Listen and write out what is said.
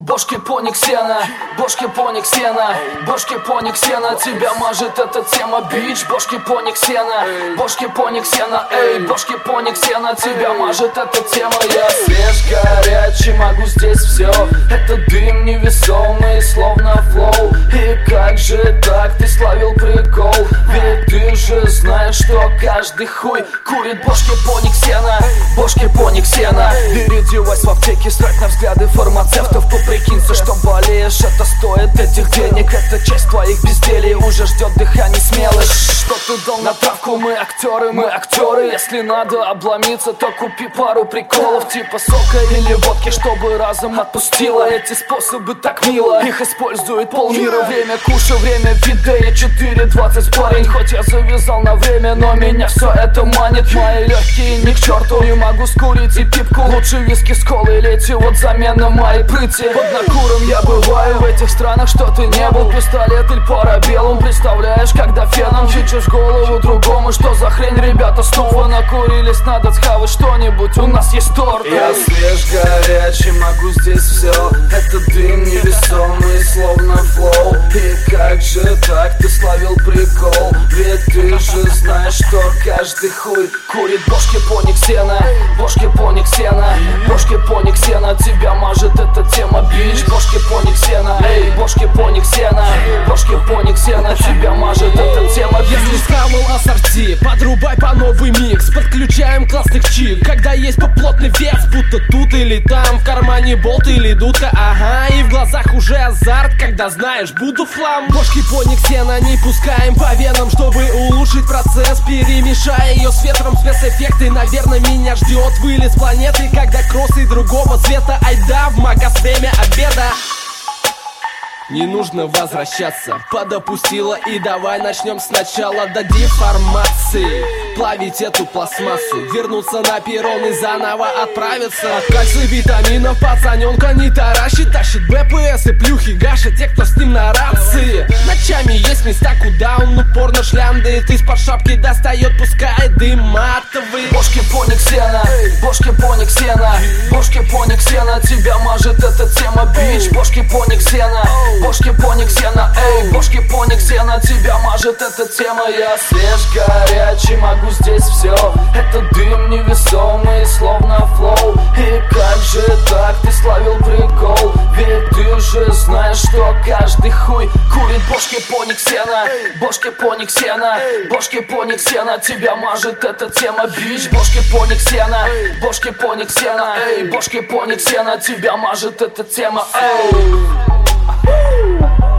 бошки поник сена, бошки поник сена, бошки поник сена. Тебя мажет эта тема, бич, бошки поник сена, бошки поник сена, эй, бошки поник сена. Тебя мажет эта тема. Я свеж, горячий, могу здесь все. Это дым невесомый, словно флоу. И как же так, ты словил прикол? Ведь ты же знаешь, что каждый хуй курит бошки поник сена, бошки поник сена. Бери девайс в аптеке, срать на взгляды фармацевтов. Поприкинься, что болеешь, это стоит этих денег. Это часть твоих безделий, уже ждет дыхание смелых. Что ты дал на травку, мы актеры. Если надо обломиться, то купи пару приколов, типа сока или водки, чтобы разом отпустило. Эти способы так мило, их использует полмира. Время куша, время видея, 4:20 парень. Хоть я завязал на время, но меня все это манит. Мои легкие ни к черту, не могу скурить и пипку. Лучше виски с колой лети, вот замена моей прыти. Под накуром я бываю в этих странах, что ты не был. Пистолет или парабеллум, представляешь, когда феном чичишь голову другому. Что за хрень, ребята, снова накурились, надо схавать что-нибудь, у нас есть торт. Я свеж, горячий, могу здесь все. Это дым невесомый, словно флоу. И как же так, ты словил прикол? Ведь ты же знаешь, что каждый хуй курит бошки поник сена, бошки поник сена, бошки поник сена. Тебя мажет эта тема, бич, бошки поник сена, эй, бошки поник сена, бошки поник сена. Тебя мажет эта тема, бич. Если схавал ассорти, подрубай по новый микс. Подключаем классных чик, когда есть поплотный вес, будто тут или там, в кармане болт или дудка, ага. И в глазах уже азарт, когда знаешь, буду флам. Бошки поник сена не пускаем по венам, чтобы улучшить процесс, перемешая ее с ветром, спецэффекты. Наверное, меня ждет вылет с планеты, когда кроссы другого цвета. Айда в магаз, время обеда. Не нужно возвращаться, подопустила, и давай начнем сначала до деформации. Плавить эту пластмассу, вернуться на перрон и заново отправиться. От кальция, витаминов пацаненка не таращит, тащит БПС и плюхи гашит те, кто с ним на рации. Ночами есть места, куда он упорно шляндает, из-под шапки достает, пускает дым матовый. Бошки поник сена, бошки поник сена, бошки поник сена. Тебя мажет эта тема, бич, бошки поник сена, бошки поник сена, эй, бошки поник сена. Тебя мажет эта тема. Я свеж, горячий, могу здесь все. Это дым невесомый, словно флоу. И как же так, ты словил прикол? Ведь ты же знаешь, что каждый хуй курит бошки поник сена, бошки поник сена, бошки поник сена. Тебя мажет эта тема, бич, бошки поник сена, бошки поник сена, эй, бошки поник сена. Тебя мажет эта тема, эй.